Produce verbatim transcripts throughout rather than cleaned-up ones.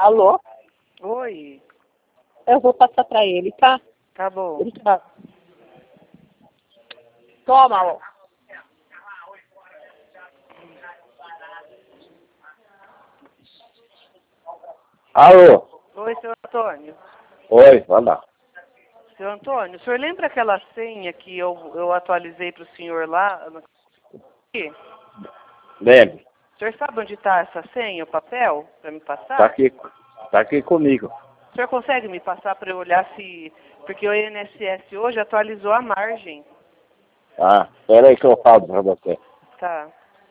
Alô? Oi. Eu vou passar pra ele, tá? Tá bom. Ele tá. Toma, ó. Alô? Oi, seu Antônio. Oi, vai lá. Seu Antônio, o senhor lembra aquela senha que eu, eu atualizei para o senhor lá? Aqui? Lembro. O senhor sabe onde está essa senha, o papel, para me passar? Tá aqui, tá aqui comigo. O senhor consegue me passar para eu olhar se... Porque o I N S S hoje atualizou a margem. Ah, espera aí que eu falo pra você. Tá.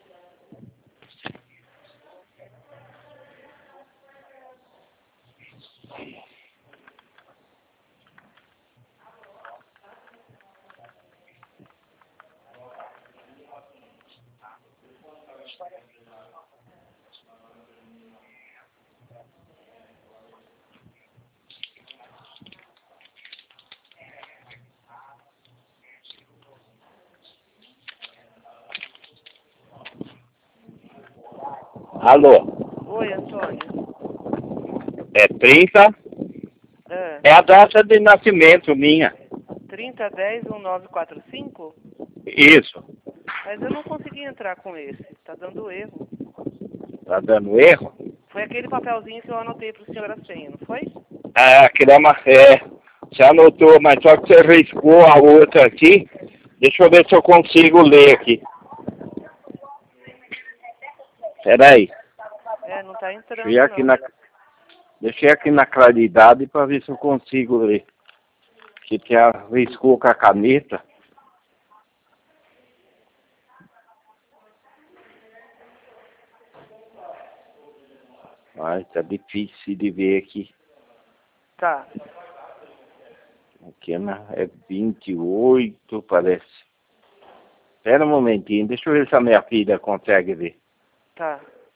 Alô? Oi, Antônio. É trinta? Ah, É a data de nascimento minha. trinta dez um nove quatro cinco? Isso. Mas eu não consegui entrar com esse. Tá dando erro. Tá dando erro? Foi aquele papelzinho que eu anotei para o senhor a senha, não foi? Ah, aquela é uma... É, você anotou, mas só que você riscou a outra aqui. Deixa eu ver se eu consigo ler aqui. Peraí. É, não tá entrando Deixa eu ir aqui não. na... Deixei aqui na claridade para ver se eu consigo ler. Que te riscou com a caneta. Ai, tá difícil de ver aqui. Tá. Aqui é, na, é vinte e oito, parece. Espera um momentinho, deixa eu ver se a minha filha consegue ver. Tá.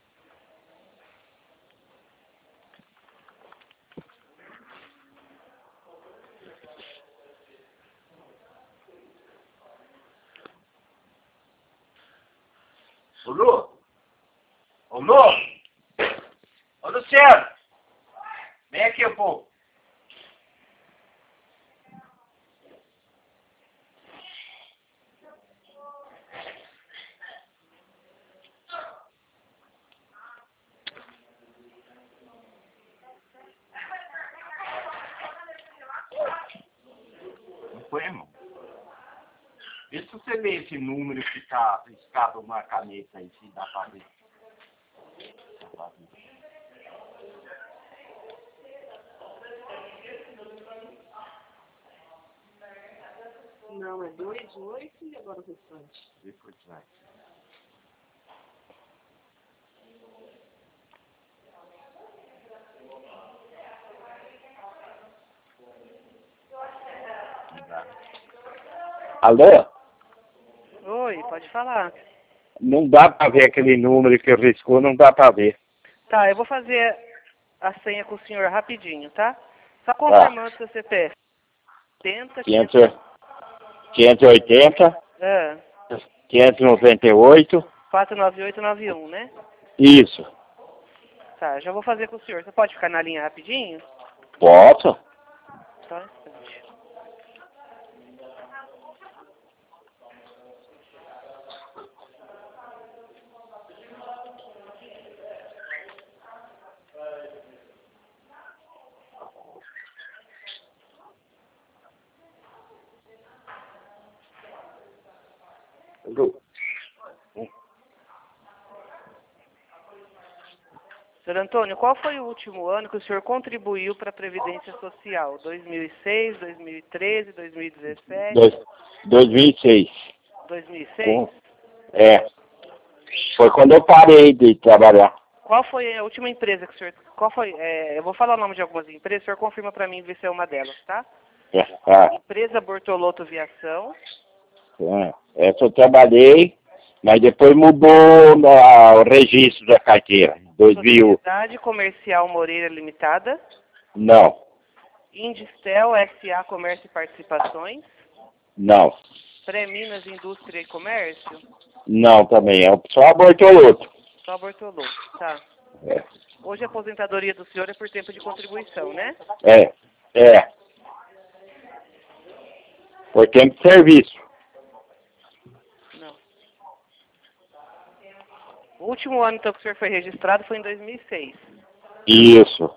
Ô, Lu! Ô, Lu! Ô, Luciano! Vem aqui um pouco. Não foi, irmão? Vê se você vê esse número que tá riscado na caneta aí, se dá pra ver. Dá pra ver. Não, é dois, oito e agora o restante. Vê por trás. Não dá. Alô? Oi, pode falar. Não dá pra ver aquele número que riscou, não dá pra ver. Tá, eu vou fazer a senha com o senhor rapidinho, tá? Só confirmando seu C P F. oitenta, quinhentos, quinhentos e oitenta, ah, quinhentos e noventa e oito. quatro nove oito nove um, né? Isso. Tá, já vou fazer com o senhor. Você pode ficar na linha rapidinho? Posso? Só um instante. Senhor Antônio, qual foi o último ano que o senhor contribuiu para a Previdência Social? dois mil e seis, dois mil e treze, dois mil e dezessete? Dois, dois mil e seis. dois mil e seis? É. Foi quando eu parei de trabalhar. Qual foi a última empresa que o senhor... Qual foi... É, eu vou falar o nome de algumas empresas, o senhor confirma para mim ver se é uma delas, tá? É, ah, Empresa Bortolotto Viação. é, essa eu trabalhei, mas depois mudou na- o registro da carteira. dois mil. Sociedade Comercial Moreira Limitada. Não, Indistel S A Comércio e Participações. não, Pré-Minas Indústria e Comércio. não também. É só a Bortolotto. Só Bortolotto, tá. É. Hoje a aposentadoria do senhor é por tempo de contribuição, né? É, é. Por tempo de serviço. Não. O último ano então, que o senhor foi registrado foi em dois mil e seis. Isso.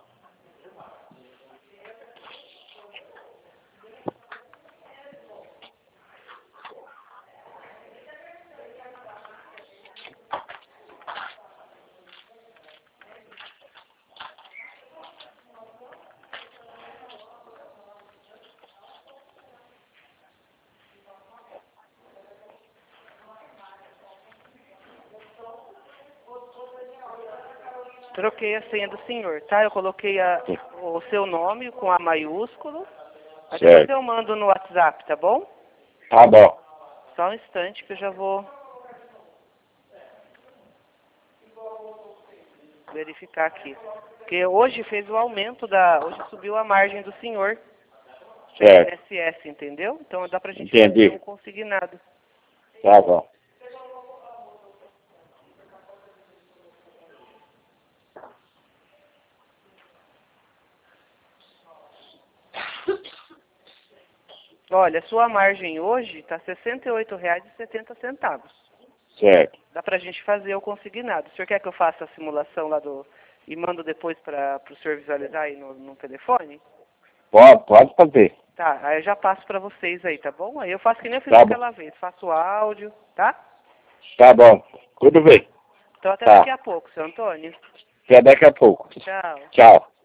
Troquei a senha do senhor, tá? Eu coloquei a, o seu nome com A maiúsculo. Mas depois Certo. eu mando no WhatsApp, tá bom? Tá bom. Só um instante que eu já vou verificar aqui. Porque hoje fez o aumento da... Hoje subiu a margem do senhor. Da Certo. I N S S, entendeu? Então dá pra gente Entendi. fazer um consignado. Tá bom. Olha, sua margem hoje está sessenta e oito reais e setenta centavos. Certo. Dá pra gente fazer o consignado. O senhor quer que eu faça a simulação lá do... E mando depois para o senhor visualizar aí no, no telefone? Pode, pode fazer. Tá, aí eu já passo para vocês aí, tá bom? Aí eu faço que nem eu fiz Tá aquela vez. Faço o áudio, tá? Tá bom. Tudo bem. Então até Tá. daqui a pouco, seu Antônio. Até daqui a pouco. Tchau. Tchau.